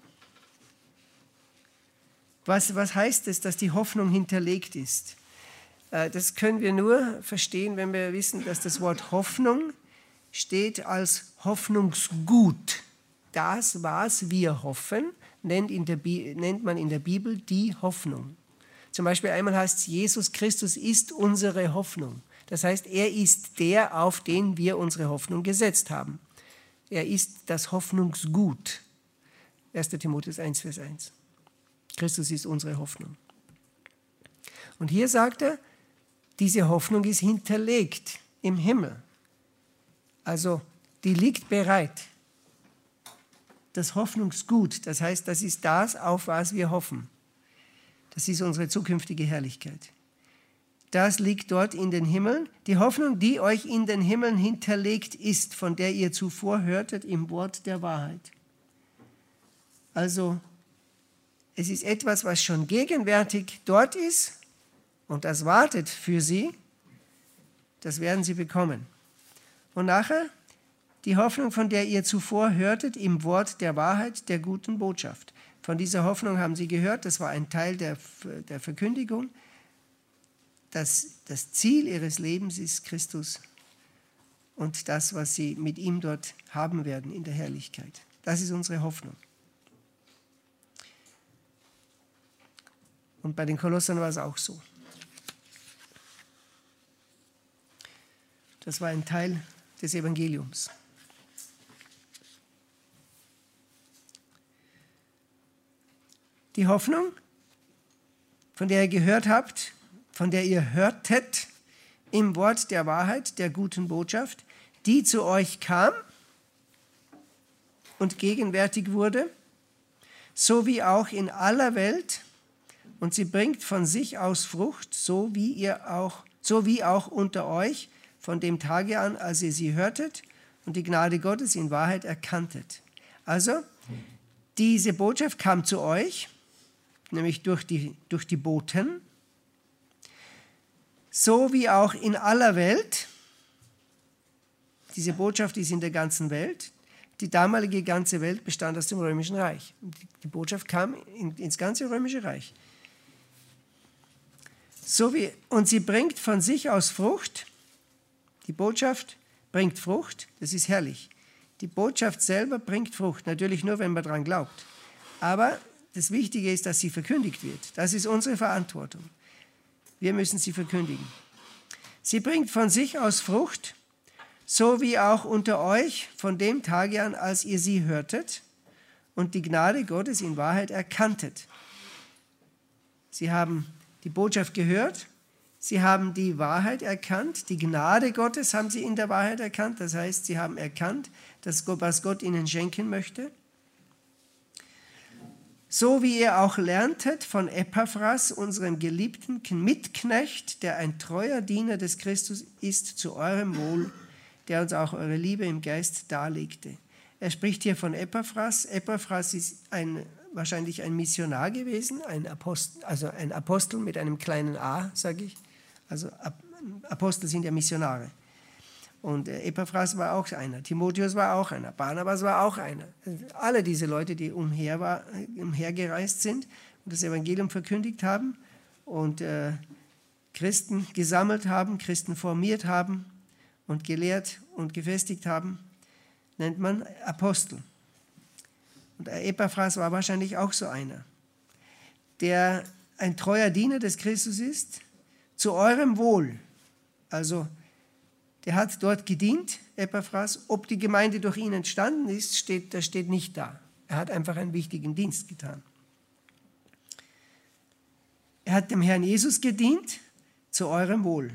[SPEAKER 1] Was, was heißt es, dass die Hoffnung hinterlegt ist? Das können wir nur verstehen, wenn wir wissen, dass das Wort Hoffnung steht als Hoffnungsgut. Das, was wir hoffen, nennt, in der Bi- nennt man in der Bibel die Hoffnung. Zum Beispiel einmal heißt es, Jesus Christus ist unsere Hoffnung. Das heißt, er ist der, auf den wir unsere Hoffnung gesetzt haben. Er ist das Hoffnungsgut. erster Timotheus eins, Vers eins. Christus ist unsere Hoffnung. Und hier sagt er, diese Hoffnung ist hinterlegt im Himmel. Also die liegt bereit. Das Hoffnungsgut, das heißt, das ist das, auf was wir hoffen. Das ist unsere zukünftige Herrlichkeit. Das liegt dort in den Himmeln. Die Hoffnung, die euch in den Himmeln hinterlegt ist, von der ihr zuvor hörtet im Wort der Wahrheit. Also es ist etwas, was schon gegenwärtig dort ist und das wartet für sie. Das werden sie bekommen. Und nachher die Hoffnung, von der ihr zuvor hörtet im Wort der Wahrheit, der guten Botschaft. Von dieser Hoffnung haben sie gehört, das war ein Teil der, der Verkündigung. Das, das Ziel ihres Lebens ist Christus und das, was sie mit ihm dort haben werden in der Herrlichkeit. Das ist unsere Hoffnung. Und bei den Kolossern war es auch so. Das war ein Teil des Evangeliums. Die Hoffnung, von der ihr gehört habt, von der ihr hörtet im Wort der Wahrheit, der guten Botschaft, die zu euch kam und gegenwärtig wurde, so wie auch in aller Welt, und sie bringt von sich aus Frucht, so wie ihr auch, so wie auch unter euch, von dem Tage an, als ihr sie hörtet und die Gnade Gottes in Wahrheit erkanntet. Also, diese Botschaft kam zu euch, nämlich durch die, durch die Boten, so wie auch in aller Welt. Diese Botschaft ist in der ganzen Welt. Die damalige ganze Welt bestand aus dem Römischen Reich. Die Botschaft kam in, ins ganze Römische Reich. So wie, und sie bringt von sich aus Frucht. Die Botschaft bringt Frucht, das ist herrlich. Die Botschaft selber bringt Frucht, natürlich nur, wenn man daran glaubt. Aber das Wichtige ist, dass sie verkündigt wird. Das ist unsere Verantwortung. Wir müssen sie verkündigen. Sie bringt von sich aus Frucht, so wie auch unter euch von dem Tage an, als ihr sie hörtet und die Gnade Gottes in Wahrheit erkanntet. Sie haben die Botschaft gehört, sie haben die Wahrheit erkannt, die Gnade Gottes haben sie in der Wahrheit erkannt, das heißt, sie haben erkannt, dass Gott, was Gott ihnen schenken möchte. So wie ihr auch lerntet von Epaphras, unserem geliebten Mitknecht, der ein treuer Diener des Christus ist, zu eurem Wohl, der uns auch eure Liebe im Geist darlegte. Er spricht hier von Epaphras. Epaphras ist ein, wahrscheinlich ein Missionar gewesen, ein Apostel, also ein Apostel mit einem kleinen a, sage ich. Also Apostel sind ja Missionare. Und Epaphras war auch einer, Timotheus war auch einer, Barnabas war auch einer. Alle diese Leute, die umher war, umhergereist sind und das Evangelium verkündigt haben und äh, Christen gesammelt haben, Christen formiert haben und gelehrt und gefestigt haben, nennt man Apostel. Und Epaphras war wahrscheinlich auch so einer, der ein treuer Diener des Christus ist, zu eurem Wohl. Also der hat dort gedient, Epaphras. Ob die Gemeinde durch ihn entstanden ist, steht, das steht nicht da. Er hat einfach einen wichtigen Dienst getan. Er hat dem Herrn Jesus gedient, zu eurem Wohl.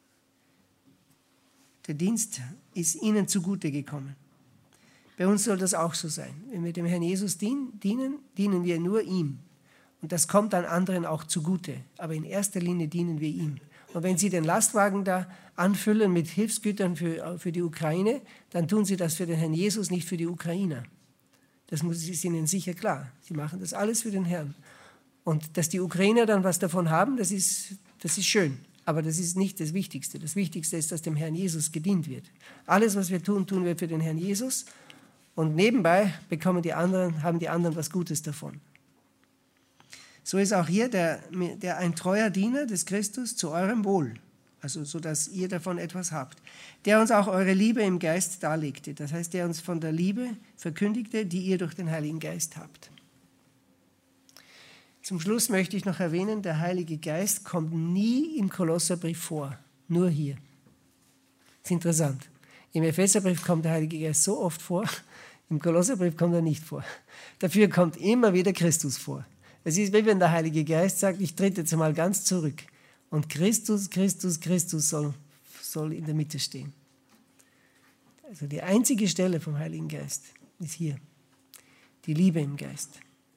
[SPEAKER 1] Der Dienst ist ihnen zugute gekommen. Bei uns soll das auch so sein. Wenn wir dem Herrn Jesus dienen, dienen wir nur ihm. Und das kommt dann anderen auch zugute. Aber in erster Linie dienen wir ihm. Und wenn Sie den Lastwagen da anfüllen mit Hilfsgütern für, für die Ukraine, dann tun Sie das für den Herrn Jesus, nicht für die Ukrainer. Das muss, ist Ihnen sicher klar. Sie machen das alles für den Herrn. Und dass die Ukrainer dann was davon haben, das ist, das ist schön. Aber das ist nicht das Wichtigste. Das Wichtigste ist, dass dem Herrn Jesus gedient wird. Alles, was wir tun, tun wir für den Herrn Jesus. Und nebenbei bekommen die anderen, haben die anderen was Gutes davon. So ist auch hier der, der ein treuer Diener des Christus zu eurem Wohl, also so, dass ihr davon etwas habt, der uns auch eure Liebe im Geist darlegte, das heißt, der uns von der Liebe verkündigte, die ihr durch den Heiligen Geist habt. Zum Schluss möchte ich noch erwähnen, der Heilige Geist kommt nie im Kolosserbrief vor, nur hier. Das ist interessant. Im Epheserbrief kommt der Heilige Geist so oft vor, im Kolosserbrief kommt er nicht vor. Dafür kommt immer wieder Christus vor. Es ist wie wenn der Heilige Geist sagt, ich trete jetzt mal ganz zurück. Und Christus, Christus, Christus soll, soll in der Mitte stehen. Also die einzige Stelle vom Heiligen Geist ist hier. Die Liebe im Geist.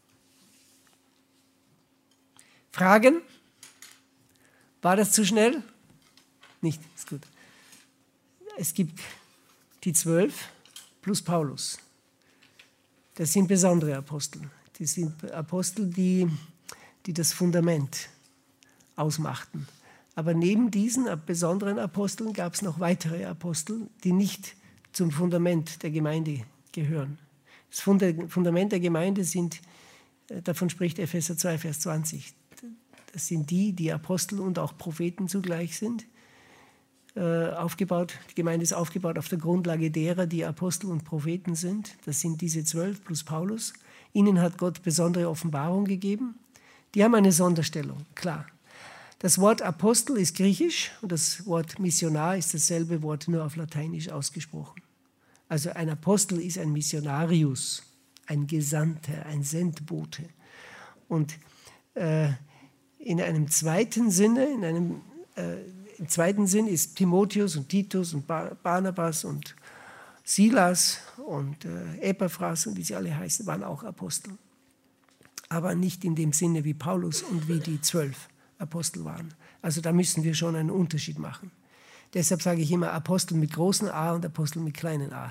[SPEAKER 1] Fragen? War das zu schnell? Nicht, ist gut. Es gibt die zwölf plus Paulus. Das sind besondere Apostel. Das sind Apostel, die, die das Fundament ausmachten. Aber neben diesen besonderen Aposteln gab es noch weitere Apostel, die nicht zum Fundament der Gemeinde gehören. Das Fundament der Gemeinde sind, davon spricht Epheser zwei, Vers zwanzig. Das sind die, die Apostel und auch Propheten zugleich sind. Äh, aufgebaut, die Gemeinde ist aufgebaut auf der Grundlage derer, die Apostel und Propheten sind. Das sind diese zwölf plus Paulus. Ihnen hat Gott besondere Offenbarung gegeben. Die haben eine Sonderstellung, klar. Das Wort Apostel ist griechisch und das Wort Missionar ist dasselbe Wort, nur auf Lateinisch ausgesprochen. Also ein Apostel ist ein Missionarius, ein Gesandter, ein Sendbote. Und äh, in einem zweiten Sinne, in einem, äh, im zweiten Sinn ist Timotheus und Titus und Barnabas und Silas und äh, Epaphras und wie sie alle heißen, waren auch Apostel. Aber nicht in dem Sinne wie Paulus und wie die zwölf Apostel waren. Also da müssen wir schon einen Unterschied machen. Deshalb sage ich immer Apostel mit großen A und Apostel mit kleinen A.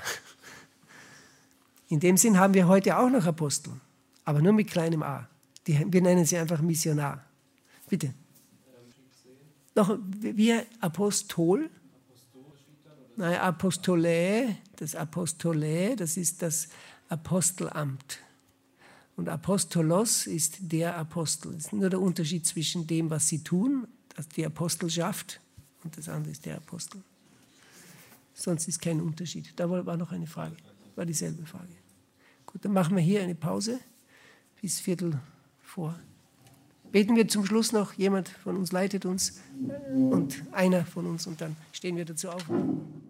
[SPEAKER 1] In dem Sinn haben wir heute auch noch Apostel, aber nur mit kleinem A. Die, wir nennen sie einfach Missionar. Bitte. Noch wie Apostol? Nein, Apostolä, das Apostolä, das ist das Apostelamt. Und Apostolos ist der Apostel. Das ist nur der Unterschied zwischen dem, was sie tun, das die Apostelschaft, und das andere ist der Apostel. Sonst ist kein Unterschied. Da war noch eine Frage. War dieselbe Frage. Gut, dann machen wir hier eine Pause bis Viertel vor. Beten wir zum Schluss noch. Jemand von uns leitet uns und einer von uns und dann stehen wir dazu auf.